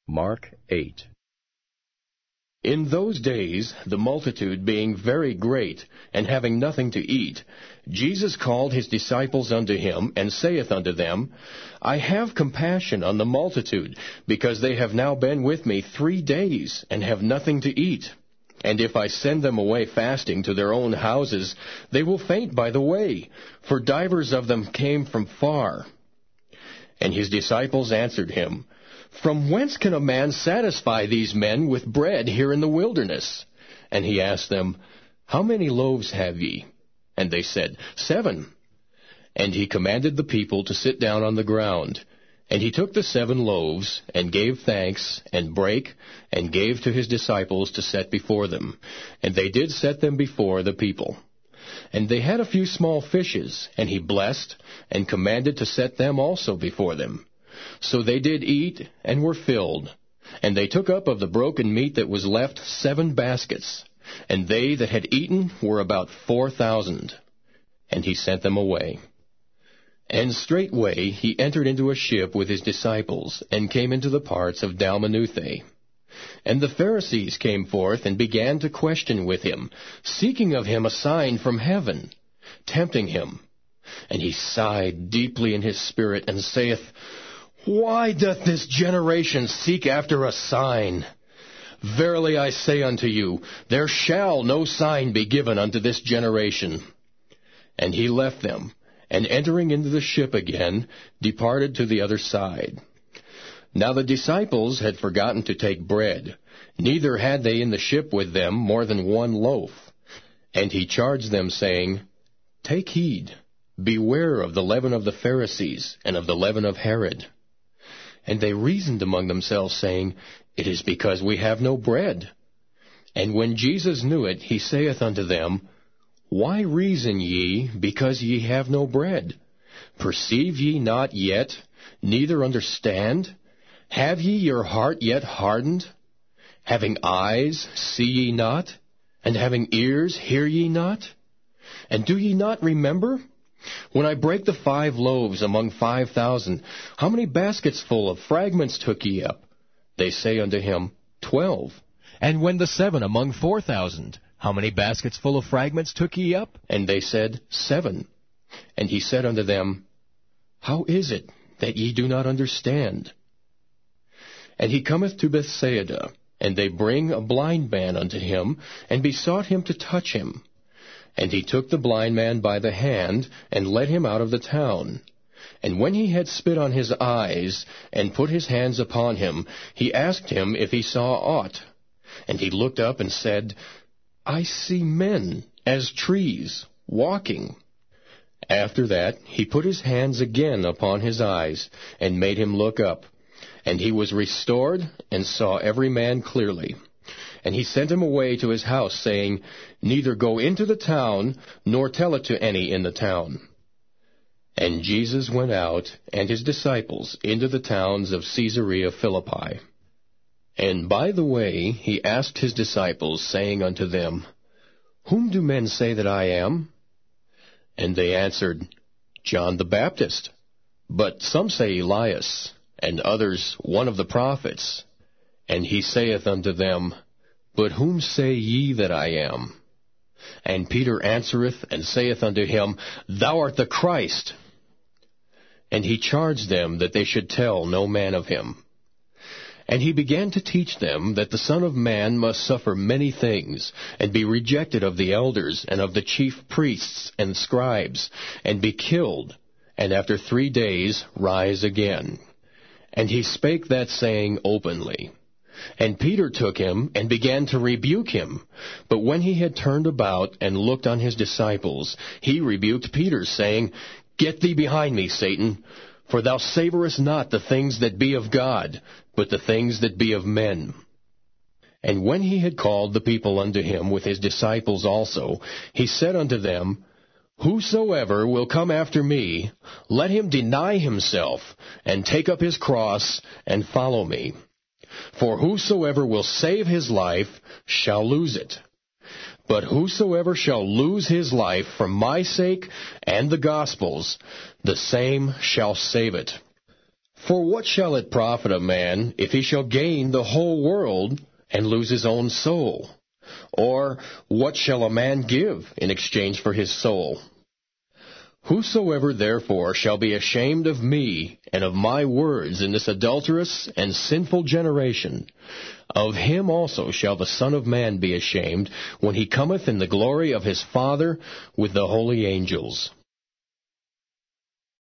Mark 8. In those days, the multitude being very great, and having nothing to eat, Jesus called his disciples unto him, and saith unto them, I have compassion on the multitude, because they have now been with me 3 days, and have nothing to eat. And if I send them away fasting to their own houses, they will faint by the way, for divers of them came from far. And his disciples answered him, From whence can a man satisfy these men with bread here in the wilderness? And he asked them, How many loaves have ye? And they said, 7. And he commanded the people to sit down on the ground. And he took the 7 loaves, and gave thanks, and brake, and gave to his disciples to set before them. And they did set them before the people. And they had a few small fishes, and he blessed, and commanded to set them also before them. So they did eat, and were filled. And they took up of the broken meat that was left 7 baskets. And they that had eaten were about 4,000. And he sent them away. And straightway he entered into a ship with his disciples, and came into the parts of Dalmanutha. And the Pharisees came forth, and began to question with him, seeking of him a sign from heaven, tempting him. And he sighed deeply in his spirit, and saith, Why doth this generation seek after a sign? Verily I say unto you, there shall no sign be given unto this generation. And he left them, and entering into the ship again, departed to the other side. Now the disciples had forgotten to take bread, neither had they in the ship with them more than 1 loaf. And he charged them, saying, Take heed, beware of the leaven of the Pharisees, and of the leaven of Herod. And they reasoned among themselves, saying, It is because we have no bread. And when Jesus knew it, he saith unto them, Why reason ye, because ye have no bread? Perceive ye not yet, neither understand? Have ye your heart yet hardened? Having eyes, see ye not? And having ears, hear ye not? And do ye not remember? When I brake the 5 loaves among 5,000, how many baskets full of fragments took ye up? They say unto him, 12. And when the 7 among 4,000, how many baskets full of fragments took ye up? And they said, 7. And he said unto them, How is it that ye do not understand? And he cometh to Bethsaida, and they bring a blind man unto him, and besought him to touch him. And he took the blind man by the hand, and led him out of the town. And when he had spit on his eyes, and put his hands upon him, he asked him if he saw aught. And he looked up and said, I see men, as trees, walking. After that he put his hands again upon his eyes, and made him look up. And he was restored, and saw every man clearly. And he sent him away to his house, saying, Neither go into the town, nor tell it to any in the town. And Jesus went out, and his disciples, into the towns of Caesarea Philippi. And by the way he asked his disciples, saying unto them, Whom do men say that I am? And they answered, John the Baptist. But some say Elias, and others one of the prophets. And he saith unto them, But whom say ye that I am? And Peter answereth, and saith unto him, Thou art the Christ. And he charged them that they should tell no man of him. And he began to teach them that the Son of Man must suffer many things, and be rejected of the elders, and of the chief priests and scribes, and be killed, and after 3 days rise again. And he spake that saying openly. And Peter took him, and began to rebuke him. But when he had turned about, and looked on his disciples, he rebuked Peter, saying, Get thee behind me, Satan, for thou savorest not the things that be of God, but the things that be of men. And when he had called the people unto him with his disciples also, he said unto them, Whosoever will come after me, let him deny himself, and take up his cross, and follow me. For whosoever will save his life shall lose it. But whosoever shall lose his life for my sake and the gospel's, the same shall save it. For what shall it profit a man if he shall gain the whole world and lose his own soul? Or what shall a man give in exchange for his soul? Whosoever therefore shall be ashamed of me and of my words in this adulterous and sinful generation, of him also shall the Son of Man be ashamed when he cometh in the glory of his Father with the holy angels.